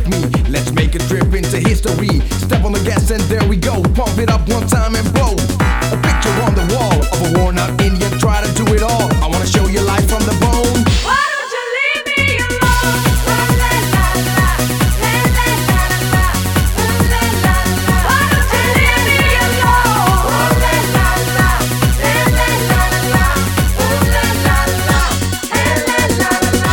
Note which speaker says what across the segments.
Speaker 1: with me. Let's make a trip into history. Step on the gas and there we go. Pump it up one time and blow. A picture on the wall of a worn out Indian. Try to do it all. I wanna show you life from the bone.
Speaker 2: Why don't you leave me alone? La la la la, la la la la, la la la. Why don't you leave me alone? La la la, la la la la, la la la, la la la.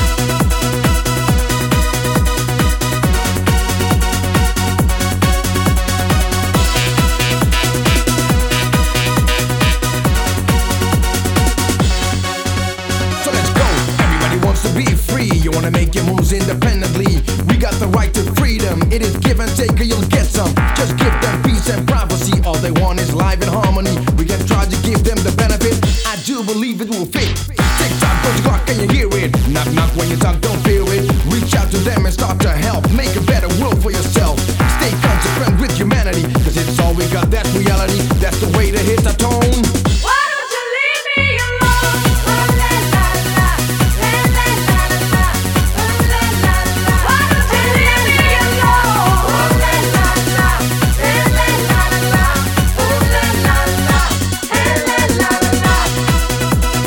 Speaker 1: So let's go. Everybody wants to be free. You wanna make your moves independently. We got the right to freedom. It is give and take or you'll get some. Just give them peace and privacy. All they want is life in harmony. We can try to give them the benefit. I do believe it will fit. Tick tock, go to clock, can you hear it? Knock knock when you talk, don't fear it. Reach out to them and start to help. Make a better world for yourself. Stay consequent with humanity. Cause it's all we got, that's reality. That's the way to hit the tone.
Speaker 2: Why don't you leave me alone? La la la la, la la la la, la la la. Why don't you leave me alone? La la la, la la la la, la la la, la la la.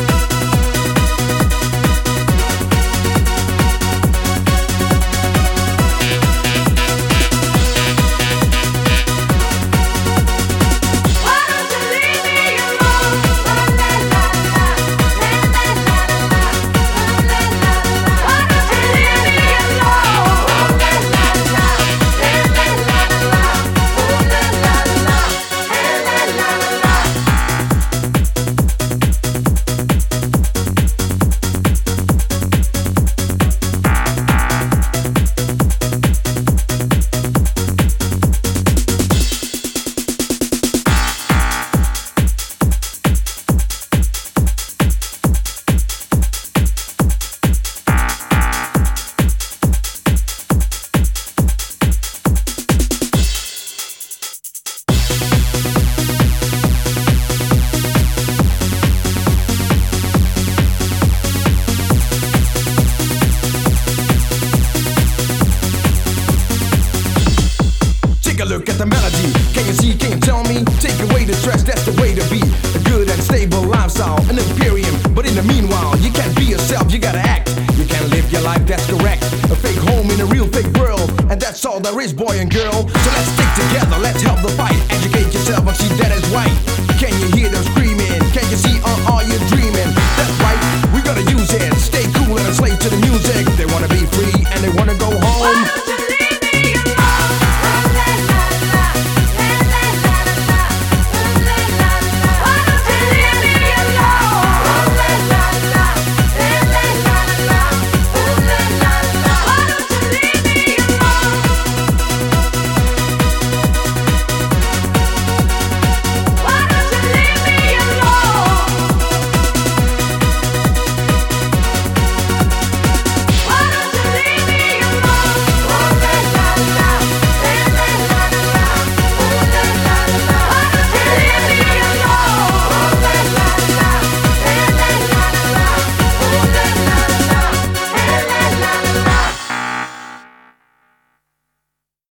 Speaker 2: Why don't you leave me alone? La la la la, la la la la, la la la. Why don't you leave me alone? La la la, la la la la, la la la, la la la.
Speaker 1: Take a look at the melody. Can you see, can you tell me? Take away the stress, that's the way to be. A good and stable lifestyle, an imperium. But in the meanwhile, you can't be yourself, you gotta act. You can't live your life, that's correct. A fake home in a real fake world. And that's all there is, boy and girl. So let's stick together, let's help the fight.